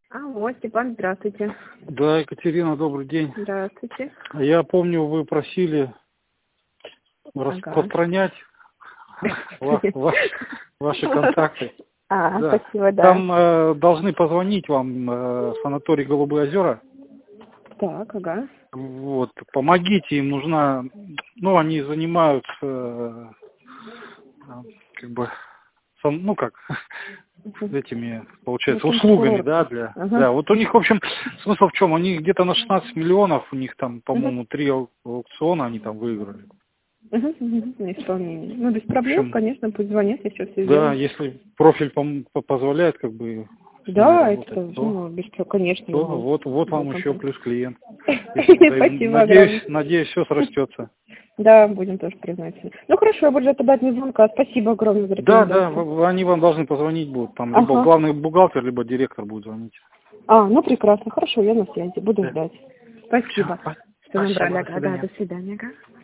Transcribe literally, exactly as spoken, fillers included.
Алло, Степан, здравствуйте. Да, Екатерина, добрый день. Здравствуйте. Я помню, вы просили Ага. распространять ва- ва- ваши контакты. А, Да. спасибо, да. Там э, должны позвонить вам э, санаторий «Голубые озера». Так, ага. Вот, помогите, им нужна, ну, они занимаются, э, как бы, сам- ну, как, этими, получается, Ну, услугами, курорт. да, для, Ага. да, вот у них, в общем, смысл в чем, у них где-то на шестнадцать миллионов, у них там, Мгм. по-моему, три ау- аукциона они там выиграли. Угу, угу, на исполнение. Ну, без В проблем, общем, конечно, пусть звонят, я все все да, сделаю. если профиль пом- по- позволяет, как бы, с ними Да, работать, это, то, ну, без проблем, конечно, то могу. вот, вот Любой вам еще контакт. плюс клиент. Если взаим- Спасибо Надеюсь, огромное. надеюсь, все срастется. Да, будем тоже признательны. Ну, хорошо, я буду ждать тогда от них звонка. Спасибо огромное за Да, да, рекомендацию. в- в- они вам должны позвонить будут, там, либо Ага. главный бухгалтер, либо директор будет звонить. А, ну, прекрасно, хорошо, я на связи, буду Да. ждать. Все, Спасибо, что спасибо, набрали. до Ага, да, свидания. до свидания. Ага.